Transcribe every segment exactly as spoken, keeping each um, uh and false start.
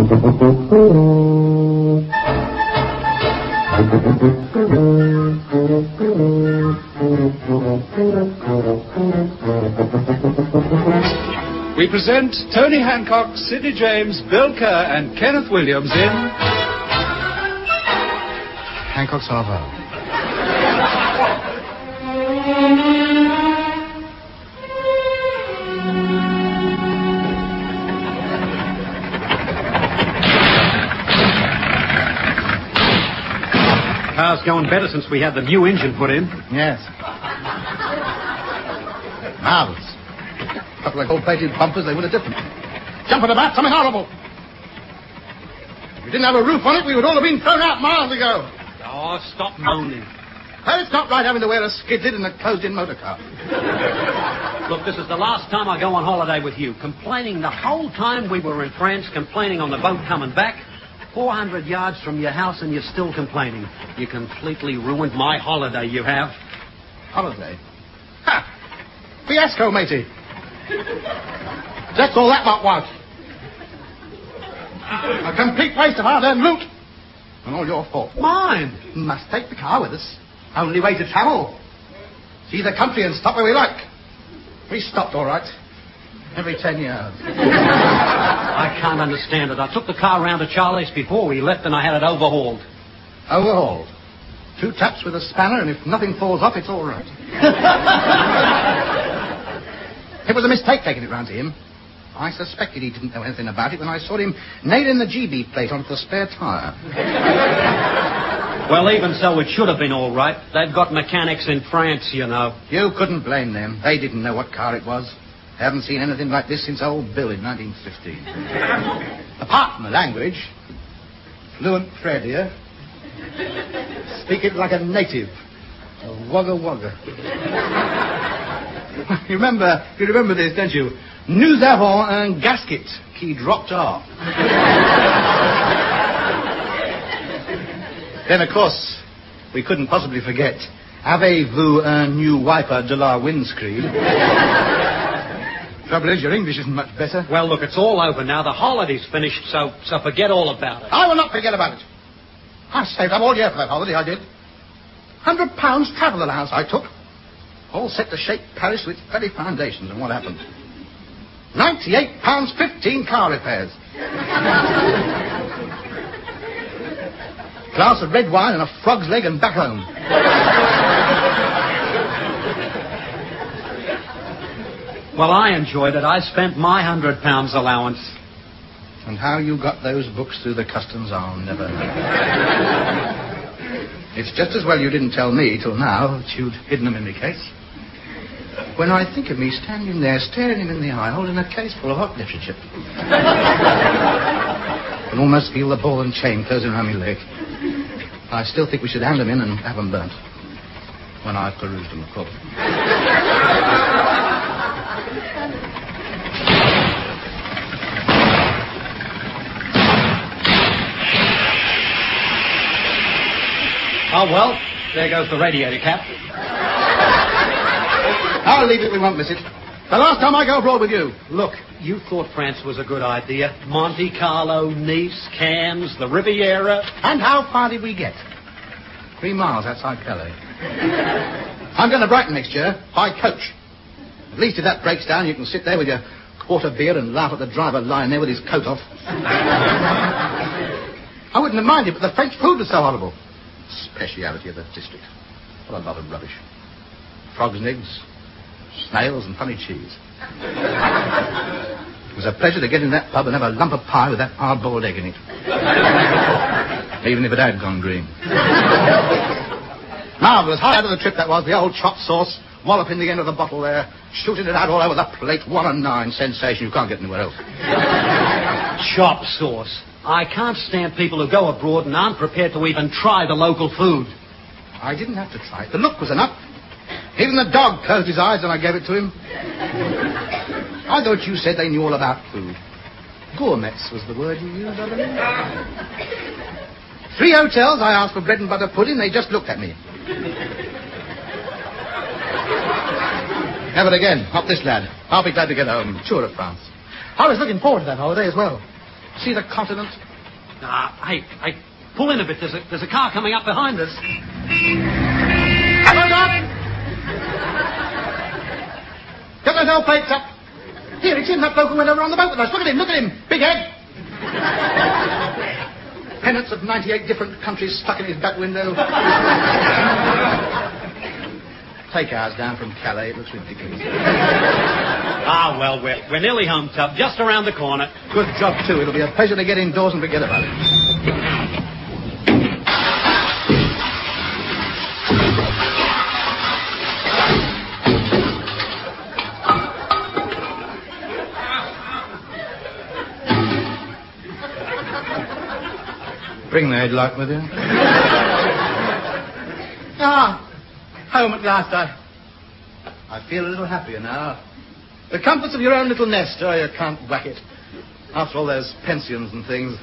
We present Tony Hancock, Sidney James, Bill Kerr, and Kenneth Williams in Hancock's Half Hour. Car's going better since we had the new engine put in. Yes. Marvellous. A couple of gold-plated bumpers, they would have different. Jumping about, something horrible. If we didn't have a roof on it, we would all have been thrown out miles ago. Oh, stop moaning. Well, it's not right having to wear a skid lid in a closed-in motor car. Look, this is the last time I go on holiday with you. Complaining the whole time we were in France, complaining on the boat coming back. four hundred yards from your house and you're still complaining. You completely ruined my holiday, you have. Holiday? Ha! Fiasco, matey. That's all that lot was. A complete waste of hard-earned loot. And all your fault. Mine? Must take the car with us. Only way to travel. See the country and stop where we like. We stopped, all right. Every ten years. I can't understand it. I took the car round to Charlie's before we left and I had it overhauled. Overhauled? Two taps with a spanner, and if nothing falls off, it's all right. It was a mistake taking it round to him. I suspected he didn't know anything about it when I saw him nailing the G B plate onto the spare tyre. Well, even so, it should have been all right. They've got mechanics in France, you know. You couldn't blame them. They didn't know what car it was. Haven't seen anything like this since old Bill in nineteen fifteen. Apart from the language, fluent Fred here. Speak it like a native. A wagga wagga. You remember, you remember this, don't you? Nous avons un gasket qui dropped off. Then, of course, we couldn't possibly forget, avez-vous un new wiper de la windscreen? Trouble is, your English isn't much better. Well, look, it's all over now. The holiday's finished, so so forget all about it. I will not forget about it. I saved up all year for that holiday, I did. Hundred pounds travel allowance I took. All set to shake Paris to its very foundations, and what happened? Ninety-eight pounds fifteen car repairs. Glass of red wine and a frog's leg and back home. Well, I enjoyed it. I spent my hundred pounds allowance. And how you got those books through the customs, I'll never know. It's just as well you didn't tell me till now that you'd hidden them in the case. When I think of me standing there, staring him in the eye, holding a case full of hot literature. I can almost feel the ball and chain closing around my leg. I still think we should hand them in and have them burnt. When I've perused them, of course. Oh, well, there goes the radiator cap. I'll leave it, we won't miss it. The last time I go abroad with you. Look, you thought France was a good idea. Monte Carlo, Nice, Cannes, the Riviera. And how far did we get? Three miles outside Calais. I'm going to Brighton next year, by coach. At least if that breaks down, you can sit there with your quarter beer and laugh at the driver lying there with his coat off. I wouldn't have minded, but the French food was so horrible. Speciality of the district. What a lot of rubbish. Frogs and eggs, snails and funny cheese. It was a pleasure to get in that pub and have a lump of pie with that hard-boiled egg in it. Even if it had gone green. Marvellous. Highlight of the trip that was, the old chop sauce, walloping the end of the bottle there, shooting it out all over the plate, one and nine. Sensation. You can't get anywhere else. Chop sauce. I can't stand people who go abroad and aren't prepared to even try the local food. I didn't have to try it. The look was enough. Even the dog closed his eyes when I gave it to him. I thought you said they knew all about food. Gourmets was the word you used, I believe. Three hotels, I asked for bread and butter pudding. They just looked at me. Never again. Not this lad. I'll be glad to get home. Tour of France. I was looking forward to that holiday as well. See the continent? Ah, hey, hey, pull in a bit. There's a, there's a car coming up behind us. Come on, Doc! Get those old plates up. Here, it's him, that bloke who went over on the boat with us. Look at him, look at him. Big head. Pennants of ninety-eight different countries stuck in his back window. Take ours down from Calais. It looks ridiculous. Ah, well, we're, we're nearly home, Tub. Just around the corner. Good job, too. It'll be a pleasure to get indoors and forget about it. Bring the headlight with you. Ah, home at last. I, I feel a little happier now. The comforts of your own little nest. Oh, you can't whack it. After all those pensions and things.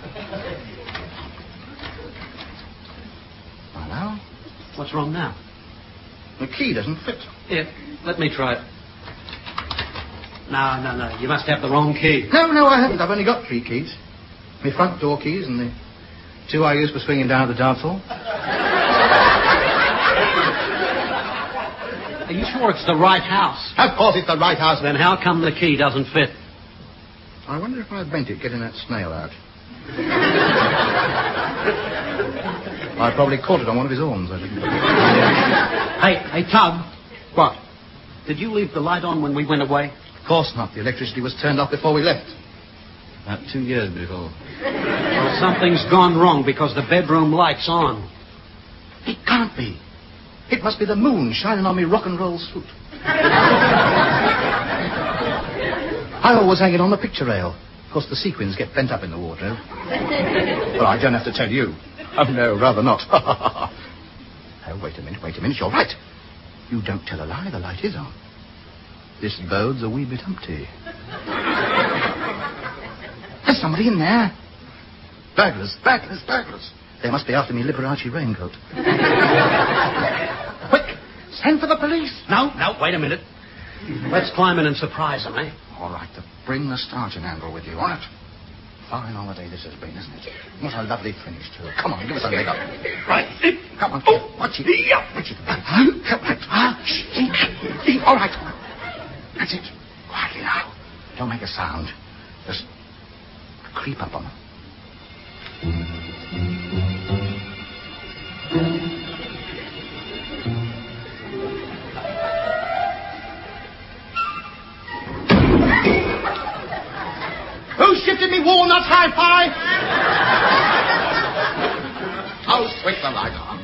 Well, now? What's wrong now? The key doesn't fit. Here, let me try it. No, no, no. You must have the wrong key. No, no, I haven't. I've only got three keys. My front door keys and the two I use for swinging down at the dance hall. Are you sure it's the right house? Of course it's the right house. Then how come the key doesn't fit? I wonder if I bent it getting that snail out. I probably caught it on one of his horns, I think. Hey, hey, Tub. What? Did you leave the light on when we went away? Of course not. The electricity was turned off before we left. About two years before. Well, something's gone wrong because the bedroom light's on. It can't be. It must be the moon shining on me rock and roll suit. I always hang it on the picture rail. Of course, the sequins get bent up in the wardrobe. Well, I don't have to tell you. Oh, no, rather not. Oh, wait a minute, wait a minute. You're right. You don't tell a lie. The light is on. This bode's a wee bit empty. There's somebody in there. Burglars, burglars, burglars. They must be after me Liberace raincoat. Quick, send for the police. No, no, wait a minute. Let's climb in and surprise them, eh? All right, to bring the starting angle with you, all right? Fine holiday this has been, isn't it? What a lovely finish to it. Come on, give us a leg up. Right. Come on, kid. Watch it. Watch it. All right. That's it. Quietly now. Don't make a sound. Just creep up on them. Who shifted me walnuts, hi-fi? Oh, switch the light on.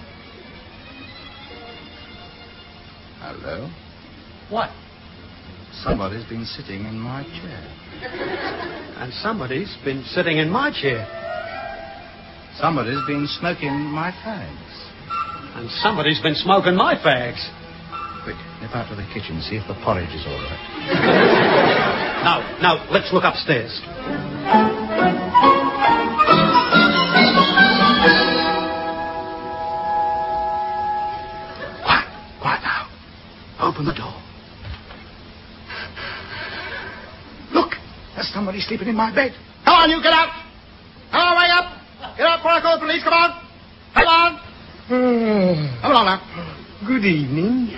Hello? What? Somebody's been sitting in my chair. And somebody's been sitting in my chair. Somebody's been smoking my fags. And somebody's been smoking my fags. Quick, nip out to the kitchen, see if the porridge is all right. No, no, let's look upstairs. Quiet, quiet now. Open the door. Look, there's somebody sleeping in my bed. Come on, you, get out. Come on, wake up. Get out before I call the police, come on. Come on. Come along now. Good evening.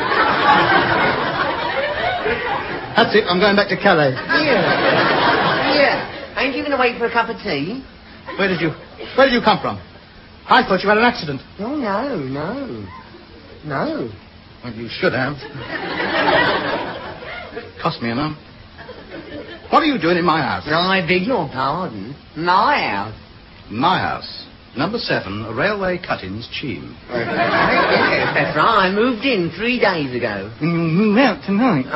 That's it, I'm going back to Calais. Here. Here. Ain't you going to wait for a cup of tea? Where did you, where did you come from? I thought you had an accident. Oh, no, no. No. Well, you should have. Cost me enough. What are you doing in my house? I beg your pardon. My house. My house. Number seven, Railway Cuttings, Cheam. Yes, that's right. I moved in three days ago. And you move out tonight.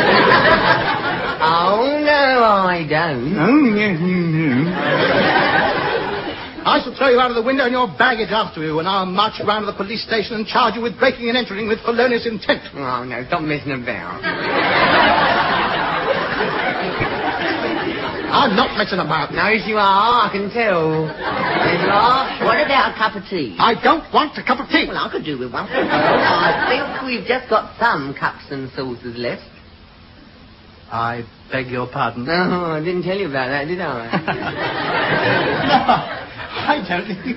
Oh, no, I don't. Oh, yes, you do. I shall throw you out of the window and your baggage after you, and I'll march you round to the police station and charge you with breaking and entering with felonious intent. Oh, no, stop messing about. I'm not messing about. No, yes, you are, I can tell. Yes, you are. What about a cup of tea? I don't want a cup of tea. Well, I could do with one. I think we've just got some cups and saucers left. I beg your pardon. No, I didn't tell you about that, did I? I don't think.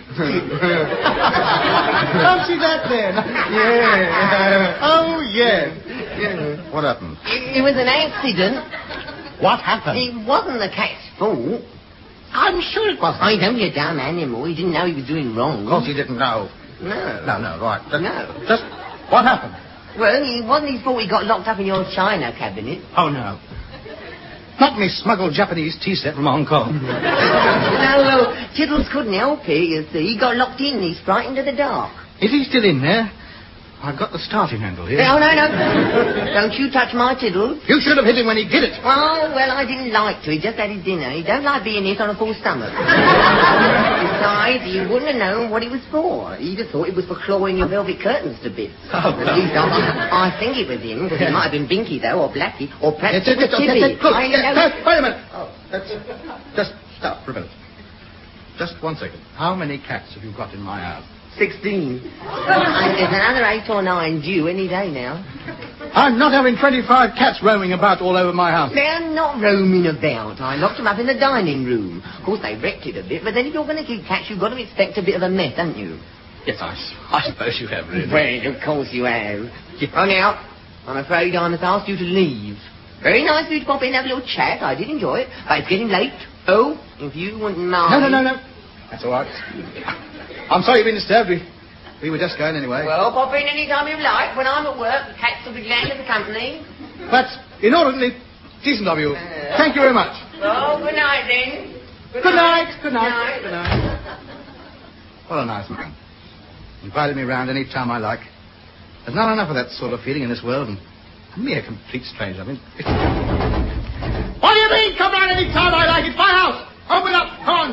Fancy that then. Yeah. Oh, yes. yes. What happened? It, it was an accident. What happened? It wasn't the cat's fault. I'm sure it wasn't. I don't be a dumb animal. He didn't know he was doing wrong. Of course he didn't know. No. No, no, right. Just, No. Just, what happened? Well, it wasn't his fault he got locked up in your china cabinet. Oh, no. Not me smuggled Japanese tea set from Hong Kong. No, well, Tiddles couldn't help it, you see. He got locked in. He's frightened to the dark. Is he still in there? I've got the starting handle here. No, no, no. Don't you touch my Tiddles. You should have hit him when he did it. Oh, well, I didn't like to. He just had his dinner. He don't like being hit on a full stomach. Besides, he wouldn't have known what it was for. He'd have thought it was for clawing your velvet curtains to bits. Oh, At least I, I think it was him, because it might have been Binky, though, or Blackie, or perhaps it was Look, Tibby. look, I look, know- look, wait a minute. Oh, that's, just stop for a minute. Just one second. How many cats have you got in my house? Sixteen. And there's another eight or nine due any day now. I'm not having twenty-five cats roaming about all over my house. They're not roaming about. I locked them up in the dining room. Of course, they wrecked it a bit, but then if you're going to keep cats, you've got to expect a bit of a mess, haven't you? Yes, I, I suppose you have, really. Well, of course you have. Oh, now, I'm afraid I must ask you to leave. Very nice of you to pop in and have a little chat. I did enjoy it, but it's getting late. Oh, if you wouldn't mind... No, no, no, no. That's all right. I'm sorry you've been disturbed. We, we were just going anyway. Well, pop in any time you like. When I'm at work, the cats will be glad of the company. That's inordinately decent of you. Uh, Thank you very much. Oh, good night, then. Good night. Good night. Good Good night. What a nice man. Invited me round any time I like. There's not enough of that sort of feeling in this world, and me a complete stranger. I mean, it's... What do you mean, come round any time I like? It's my house. Open up, come on.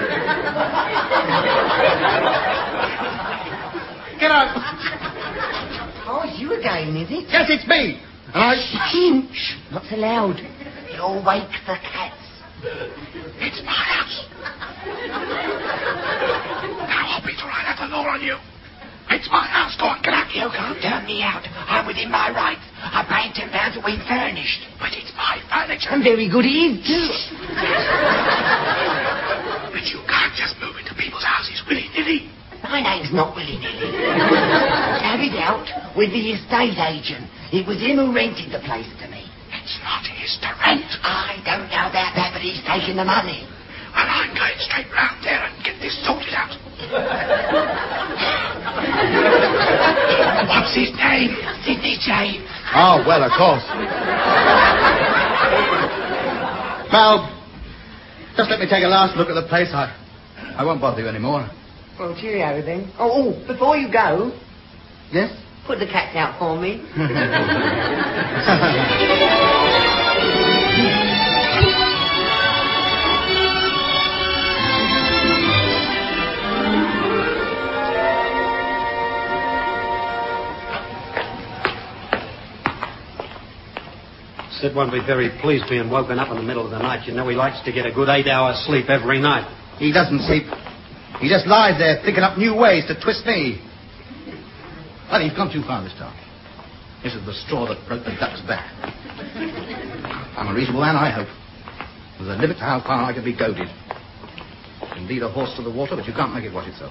Get out. Oh, it's you again, is it? Yes, it's me. And I... Shh, shh, not so loud. You'll wake the cats. It's my house. Now, I'll be to write out the law on you. It's my house. Go on, get out. You can't turn me out. I'm within my rights. I paid ten pounds a week furnished. But it's my furniture. And very good it is, too. But you can't just move into people's houses willy-nilly. My name's not willy-nilly. Carried out with the estate agent. It was him who rented the place to me. It's not his to rent. I don't know about that, but he's taking the money. Well, I'm going straight round there and get this sorted out. What's his name? Sidney James. Oh, well, of course. Well, just let me take a last look at the place. I, I won't bother you anymore. Well, cheerio then. Oh, oh, before you go, Yes? put the cats out for me. Sid won't be very pleased being woken up in the middle of the night. You know he likes to get a good eight hours sleep every night. He doesn't sleep. He just lies there thinking up new ways to twist me. Well, you've gone too far this time. This is the straw that broke the duck's back. I'm a reasonable man, I hope. There's a limit to how far I can be goaded. You can lead a horse to the water, but you can't make it wash itself.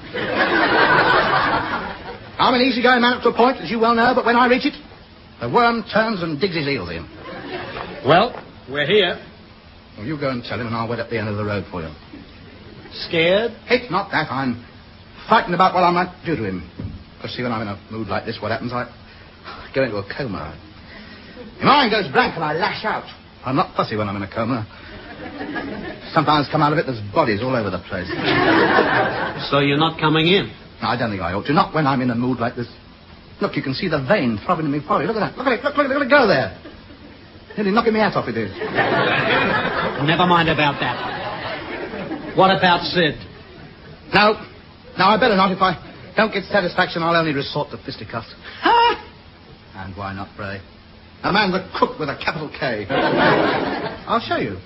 I'm an easygoing man up to a point, as you well know, but when I reach it, the worm turns and digs his heels in. Well, we're here. Well, you go and tell him, and I'll wait at the end of the road for you. Scared? It's not that. I'm frightened about what I might do to him. Because, see, when I'm in a mood like this, what happens? I go into a coma. My mind goes blank and I lash out. I'm not fussy when I'm in a coma. Sometimes come out of it, there's bodies all over the place. So you're not coming in? No, I don't think I ought to. Not when I'm in a mood like this. Look, you can see the vein throbbing in my forehead. Look at that. Look at it. Look, look, look at it go there. Nearly knocking me hat off, it is. Never mind about that. What about Sid? No. No, I better not. If I don't get satisfaction, I'll only resort to fisticuffs. Huh? And why not, pray? A man's a crook with a capital K. I'll show you.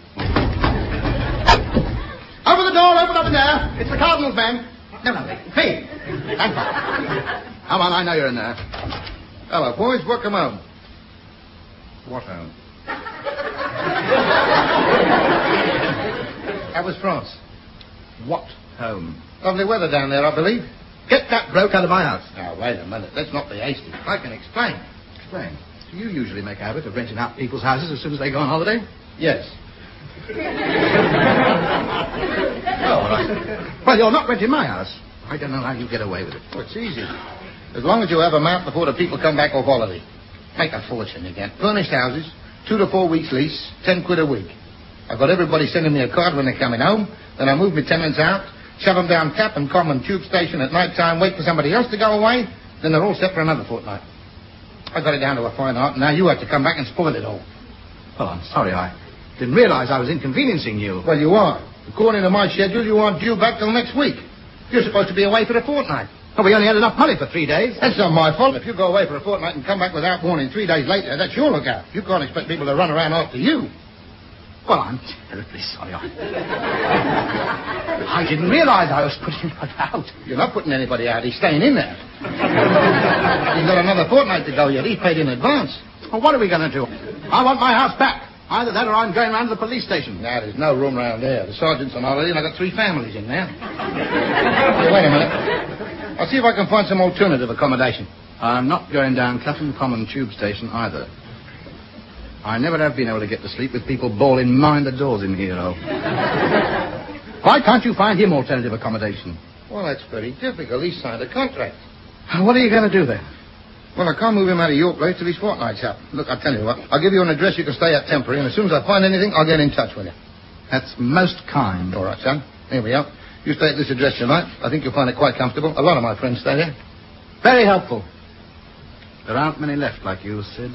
Open the door, open up in there. It's the Cardinal's man. No, no, me. Thank you. Come on, I know you're in there. Hello, boys. Welcome home. What home? That was France. What home? Lovely weather down there, I believe. Get that bloke out of my house. Now, wait a minute. Let's not be hasty. I can explain. Explain. Do you usually make a habit of renting out people's houses as soon as they go on holiday? Yes. Oh, all right. Well, you're not renting my house. I don't know how you get away with it. Oh, it's easy. As long as you have them out before the people come back off holiday. Make a fortune again. Furnished houses, two to four weeks lease, ten quid a week. I've got everybody sending me a card when they're coming home. Then I move my tenants out, shove them down Clapham Common tube station at night time, wait for somebody else to go away. Then they're all set for another fortnight. I got it down to a fine art, and now you have to come back and spoil it all. Well, I'm sorry. I didn't realize I was inconveniencing you. Well, you are. According to my schedule, you aren't due back till next week. You're supposed to be away for a fortnight. Well, we only had enough money for three days. That's not my fault. If you go away for a fortnight and come back without warning three days later, that's your lookout. You can't expect people to run around after you. Well, I'm terribly sorry. I, I didn't realize I was putting anybody out. You're not putting anybody out. He's staying in there. He's got another fortnight to go yet. He's paid in advance. Well, what are we going to do? I want my house back. Either that or I'm going round to the police station. Now, there's no room round there. The sergeant's on holiday and I've got three families in there. Hey, wait a minute. I'll see if I can find some alternative accommodation. I'm not going down Clapham Common tube station either. I never have been able to get to sleep with people bawling mind the doors in here, oh. Why can't you find him alternative accommodation? Well, that's very difficult. He signed a contract. What are you going to do then? Well, I can't move him out of your place till his fortnight's up. Look, I'll tell you what. I'll give you an address you can stay at temporary, and as soon as I find anything, I'll get in touch with you. That's most kind. All right, son. Here we are. You stay at this address tonight. I think you'll find it quite comfortable. A lot of my friends stay there. Very helpful. There aren't many left like you, Sid.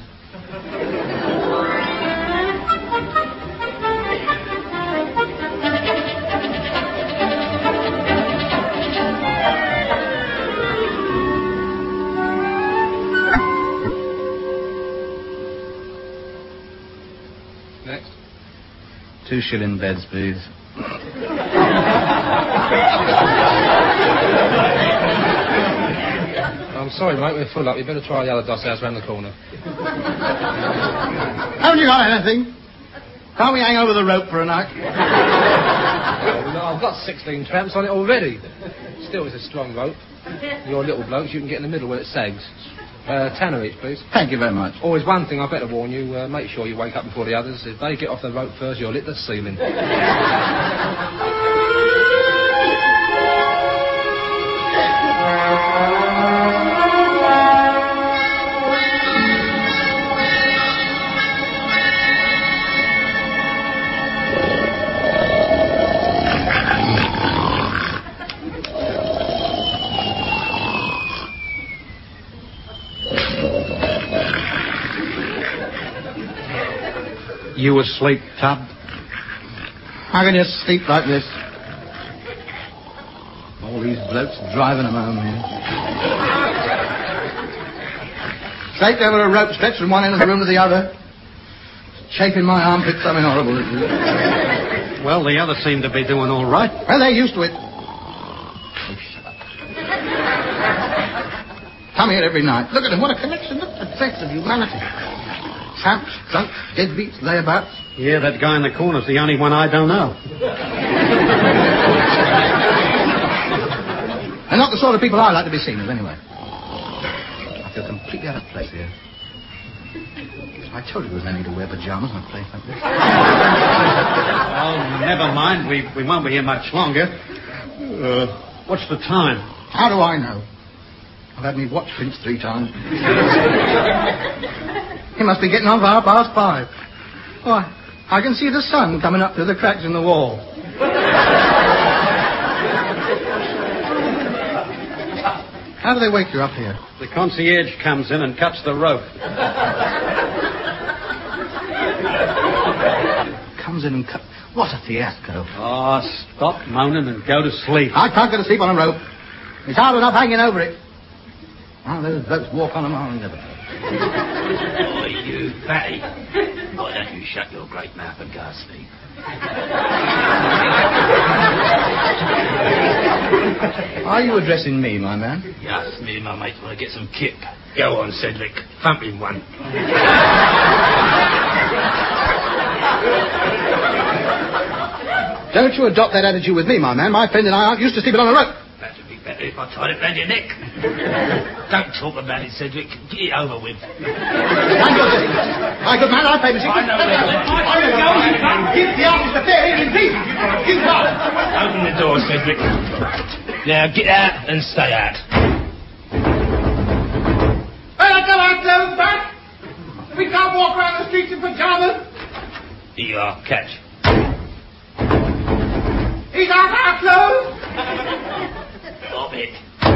Next. Two shilling beds, please. I'm sorry, mate, we're full up. You better try the other doss house round the corner. Haven't you got anything? Can't we hang over the rope for a night? Oh, no, I've got sixteen tramps on it already. Still, it's a strong rope. You're little blokes, you can get in the middle where it sags. Uh, tanner each, please. Thank you very much. Always one thing I better warn you. Uh, make sure you wake up before the others. If they get off the rope first, you'll hit the ceiling. You asleep, Tub? How can you sleep like this? All these blokes driving them home here. Draped over a rope stretch from one end of the room to the other. Chafing my armpits, something horrible. Well, the others seem to be doing all right. Well, they're used to it. Come here every night. Look at them. What a collection. Look at the sex of humanity. Tramps, drunks, deadbeats, layabouts. Yeah, that guy in the corner's the only one I don't know. They're not the sort of people I like to be seen with, anyway. I feel completely out of place here. I told you there was no need to wear pajamas on a place like this. Oh, never mind. We, we won't be here much longer. Uh, what's the time? How do I know? I've had me watch pinched three times. He must be getting on for half past five. Why, I can see the sun coming up through the cracks in the wall. How do they wake you up here? The concierge comes in and cuts the rope. Comes in and cut... What a fiasco. Oh, stop moaning and go to sleep. I can't go to sleep on a rope. It's hard enough hanging over it. Oh, those blokes walk on them, I'll never know. Oh, you fatty. Why don't you shut your great mouth and go to sleep? Are you addressing me, my man? Yes, me and my mates want to get some kip. Go on, Cedric. Thump him one. Don't you adopt that attitude with me, my man. My friend and I aren't used to sleeping on a rope. That would be better if I tied it round your neck. Don't talk about it, Cedric. Get it over with. I'm good, Dizzy. My good man, I pay the I know that. Give the artist a fair in peace. You can't. Open the door, Cedric. Now get out and stay out. Well, I got our clothes back. We can't walk around the streets in pajamas. Here you are, catch. He's out our clothes. Stop it.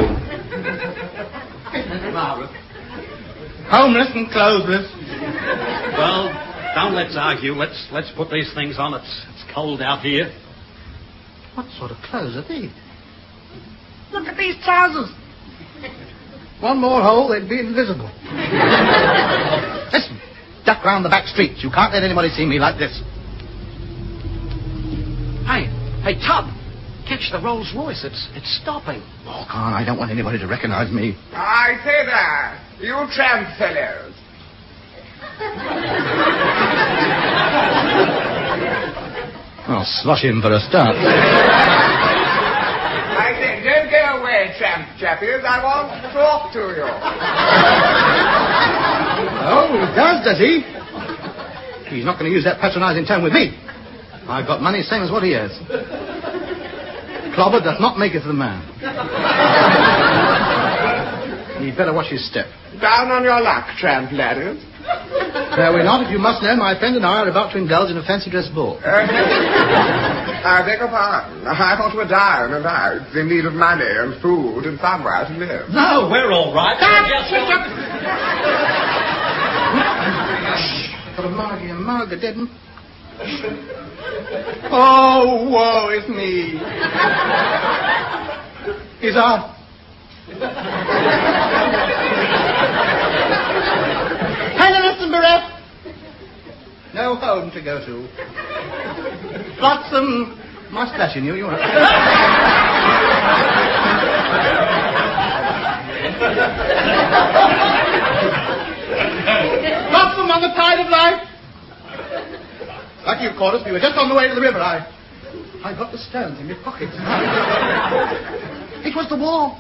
Marvelous. Homeless and clothesless. Well, don't let's argue. Let's let's put these things on. It's it's cold out here. What sort of clothes are these? Look at these trousers. One more hole, they'd be invisible. Listen, duck round the back streets. You can't let anybody see me like this. Hey, hey, Tub, catch the Rolls Royce. It's it's stopping. Oh, Con, I don't want anybody to recognize me. I say there, you tramp fellows. I'll slosh him for a start. I say, don't go away, tramp chappies. I want to talk to you. Oh, he does, does he? He's not going to use that patronizing tone with me. I've got money, same as what he has. Clobber doth not maketh the man. He'd better watch his step. Down on your luck, tramp ladders. There we're not, if you must know, my friend and I are about to indulge in a fancy dress ball. Uh, I beg your pardon. I thought you were down and out, in need of money and food and somewhere to live. No, we're all right. Got a Margie and Marga, didn't? Oh, woe is me. He's off. Penniless and bereft. No home to go to. Flotsam mustache in you, you are. Flotsam on the tide of life. Lucky you caught us. We were just on the way to the river. I, I got the stones in my pockets. It was the war.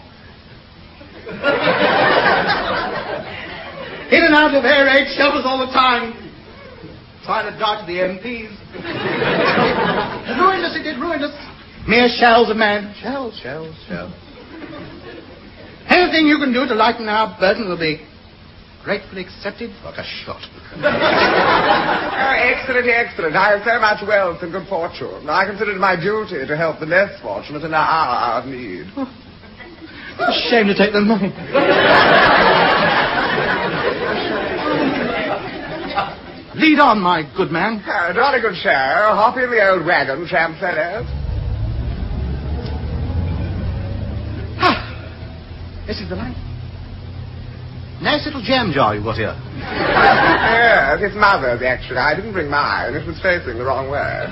In and out of air raid shelters all the time. Trying to dodge the M Ps. It ruined us, it did ruin us. Mere shells of man. Shells, shells, shells. Anything you can do to lighten our burden will be gratefully accepted like a shot. Oh, excellent, excellent. I have so much wealth and good fortune. I consider it my duty to help the less fortunate in their hour of need. Oh, shame to take the money. Lead on, my good man. Oh, jolly good show. Hop in the old wagon, tramp fellows. Ah, this is the light. Nice little jam jar you got here. Yes, it's mother's, actually. I didn't bring mine. It was facing the wrong way.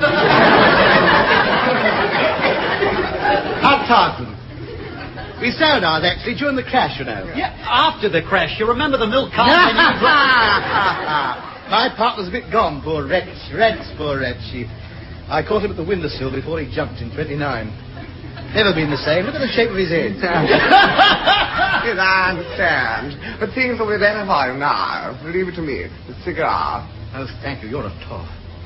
How tartan. We sold ours, actually, during the crash, you know. Yeah, after the crash. You remember the milk carton? My partner's a bit gone, poor wretch. Wretch, poor wretch. He, I caught him at the windowsill before he jumped in twenty-nine. Never been the same. Look at the shape of his head. Yes, I understand. But things will be better for him now. Leave it to me. The cigar. Oh, thank you. You're a toff.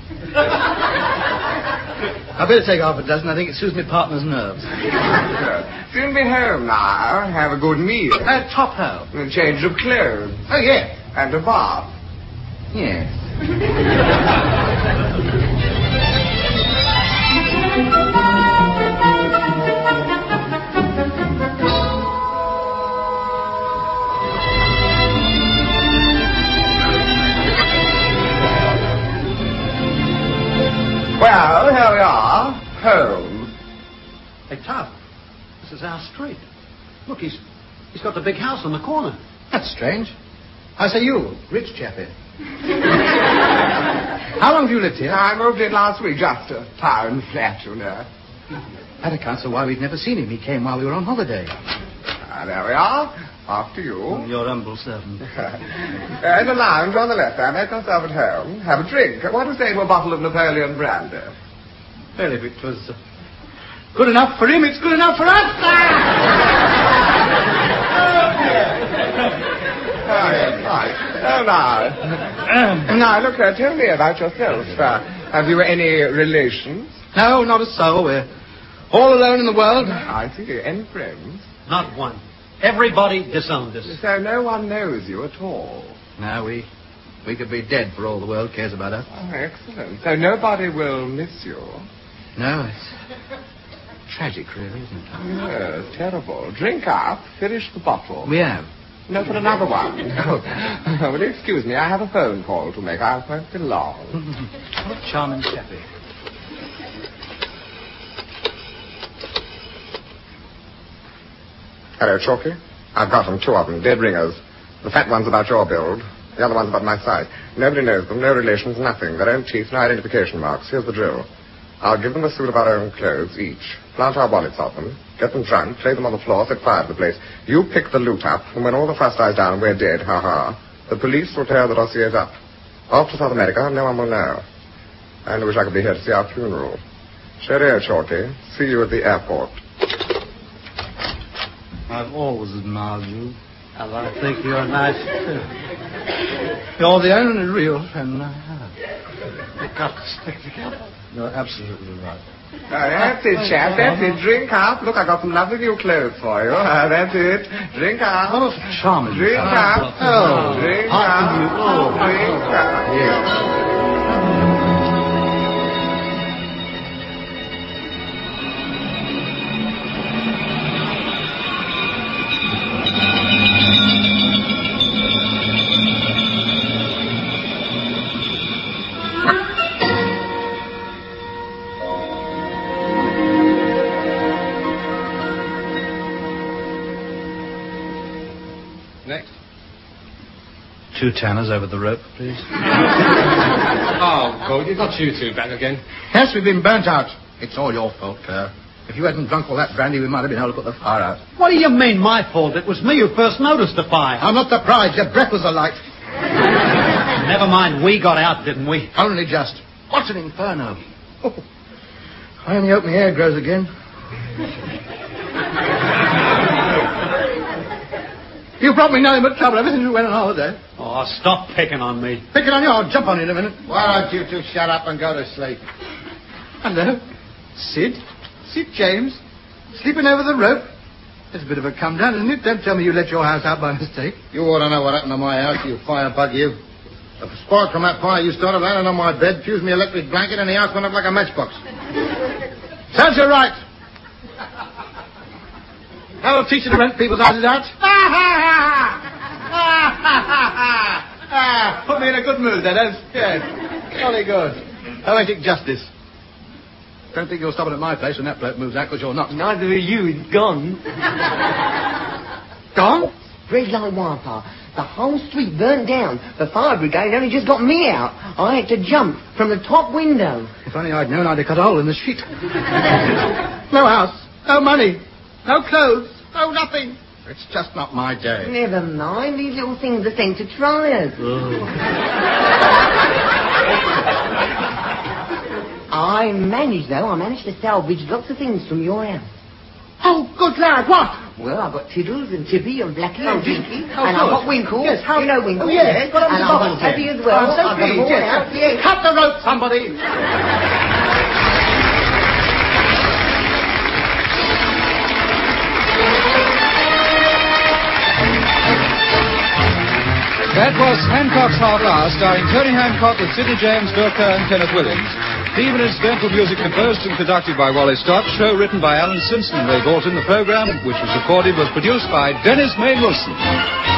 I better take half a dozen. I think it soothes my partner's nerves. Soon be home now. Have a good meal. A top hoe. And a change of clothes. Oh, yeah. And a bath. Yes. Well, here we are. Home. Hey, Tub, this is our street. Look, he's he's got the big house on the corner. That's strange. I say you, rich chappie. How long have you lived here? I moved in last week, just a town flat, you know. That accounts for why we've never seen him. He came while we were on holiday. Ah, there we are. After you. Your humble servant. uh, in the lounge on the left, I make myself at home. Have a drink. I want to say to a bottle of Napoleon brandy. Well, if it was uh, good enough for him, it's good enough for us. Oh, yes, right. Oh, now. now, look, uh, tell me about yourself. Uh, have you any relations? No, not a soul. We're all alone in the world. I see. Any friends? Not one. Everybody disowned us. So no one knows you at all? No, we we could be dead for all the world cares about us. Oh, excellent. So nobody will miss you? No, it's tragic, really, isn't it? Yes, terrible. Drink up. Finish the bottle. We have. No, for another one. Oh, will you excuse me? I have a phone call to make. I won't be long. What a charming chappie. Hello, Chalky. I've got them, two of them, dead ringers. The fat one's about your build. The other one's about my size. Nobody knows them, no relations, nothing. Their own teeth, no identification marks. Here's the drill. I'll give them a suit of our own clothes, each. Plant our wallets on them. Get them drunk, play them on the floor, set fire to the place. You pick the loot up, and when all the fuss dies down and we're dead, ha-ha, the police will tear the dossiers up. Off to South America, no one will know. I only wish I could be here to see our funeral. Cheerio, Chalky. See you at the airport. I've always admired you. Well, I think you're nice, too. You're the only real friend I have. We've got to stick together. You're absolutely right. Oh, that's it, chap. That's it. Drink up. Look, I got some lovely new clothes for you. Uh, that's it. Drink up. What a charming. Drink up. Oh, drink how up. can you? Oh, drink up. Yes. Two tanners over the rope, please. Oh, God, you got you two back again. Yes, we've been burnt out. It's all your fault, Claire. If you hadn't drunk all that brandy, we might have been able to put the fire out. What do you mean, my fault? It was me who first noticed the fire. I'm not surprised. Your breath was alight. Never mind, we got out, didn't we? Only just. What an inferno. Oh, I only hope my hair grows again. You brought me nothing but trouble ever since we went on holiday. Oh, stop picking on me. Picking on you, I'll jump on you in a minute. Why don't you two shut up and go to sleep? Hello. Sid? Sid James? Sleeping over the rope? It's a bit of a come down, isn't it? Don't tell me you let your house out by mistake. You ought to know what happened to my house, you firebug, you. The spark from that fire you started landed on my bed, fused me electric blanket, and the house went up like a matchbox. Serves you right. I'll teach you to rent people's houses out. Ah, put me in a good mood, that is. Yes. Jolly good. Poetic justice. Don't think you're stopping at my place when that bloke moves out, because you're not. Neither are you. It's gone. Gone? Red like wildfire. The whole street burnt down. The fire brigade only just got me out. I had to jump from the top window. If only I'd known, I'd have cut a hole in the sheet. No house, no money, no clothes, no nothing. It's just not my day. Never mind. These little things are sent to try us. I managed, though. I managed to salvage lots of things from your house. Oh, good lad, what? Well, I've got Tiddles and Tippy and Blackie Oh, and Dinky. oh, and good. I've got Winkle. Yes, how... You know Winkle. Oh, yes. What And I've got Tappy as well. I'm so I've got them pleased, all yes. out. Yes. Cut the rope, somebody. That was Hancock's Half Hour, starring Tony Hancock with Sidney James, Bill Kerr and Kenneth Williams. Theme and incidental music composed and conducted by Wally Stott. Show written by Alan Simpson. Ray Bolton. The program, which was recorded, was produced by Dennis May Wilson.